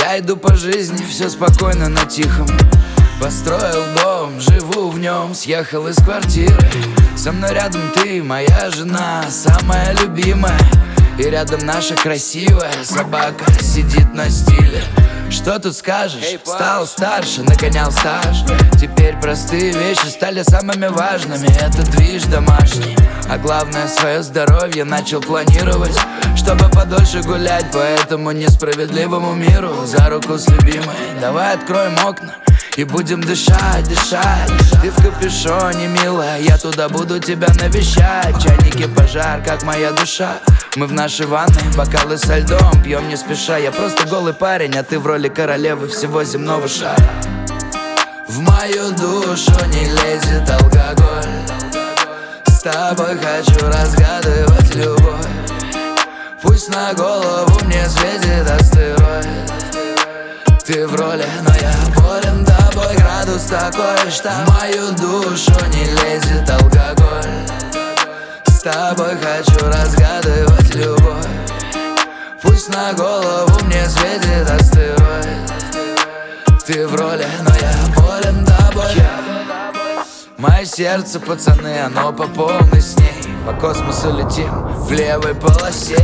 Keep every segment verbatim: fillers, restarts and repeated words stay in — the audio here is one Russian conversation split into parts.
Я иду по жизни, все спокойно на тихом. Построил дом, живу в нем, съехал из квартиры. Со мной рядом ты, моя жена, самая любимая. И рядом наша красивая собака сидит на стиле. Что тут скажешь? Стал старше, нагонял стаж. Теперь простые вещи стали самыми важными. Это движ домашний, а главное, свое здоровье начал планировать, чтобы подольше гулять по этому несправедливому миру. За руку с любимой давай откроем окна и будем дышать, дышать. Ты в капюшоне, милая, я туда буду тебя навещать. В чайнике пожар, как моя душа. Мы в нашей ванной, бокалы со льдом, пьем не спеша. Я просто голый парень, а ты в роли королевы всего земного шара. В мою душу не лезет алкоголь. С тобой хочу разгадывать любовь. Пусть на голову мне светит астероид. Ты в роли, но я болен тобой. Градус такой, что в мою душу не лезет алкоголь. С тобой хочу разгадывать любовь. Пусть на голову мне светит астероид. Ты в роли, но я болен тобой. Мое сердце, пацаны, оно по полной с ней. По космосу летим в левой полосе.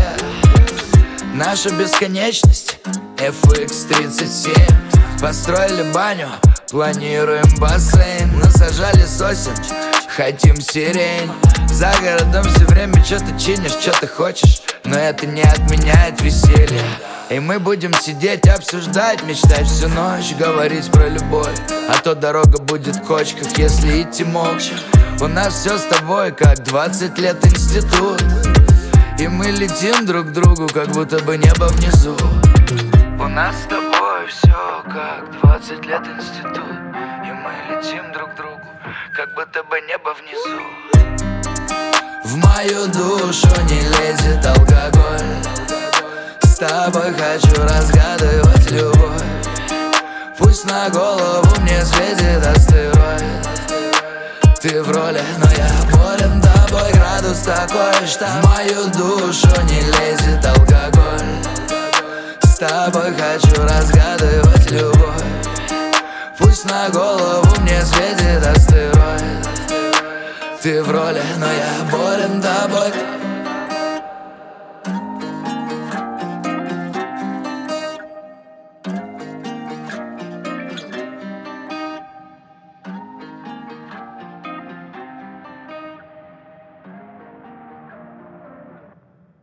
Наша бесконечность эф икс тридцать семь. Построили баню, планируем бассейн. Насажали сосен, хотим сирень. За городом все время что-то чинишь, что ты хочешь, но это не отменяет веселье. И мы будем сидеть, обсуждать, мечтать всю ночь, говорить про любовь. А то дорога будет в кочках, если идти молча. У нас все с тобой, как двадцать лет институт. И мы летим друг к другу, как будто бы небо внизу. У нас с тобой все, как двадцать лет институт. И мы летим друг к другу, как будто бы небо внизу. В мою душу не лезет алкоголь. С тобой хочу разгадывать любовь. Пусть на голову мне светит астероид. Ты в роли, но я болен тобой. Градус такой, что в мою душу не лезет алкоголь. С тобой хочу разгадывать любовь. Пусть на голову мне светит астероид. Ты в роли, но я болен тобой.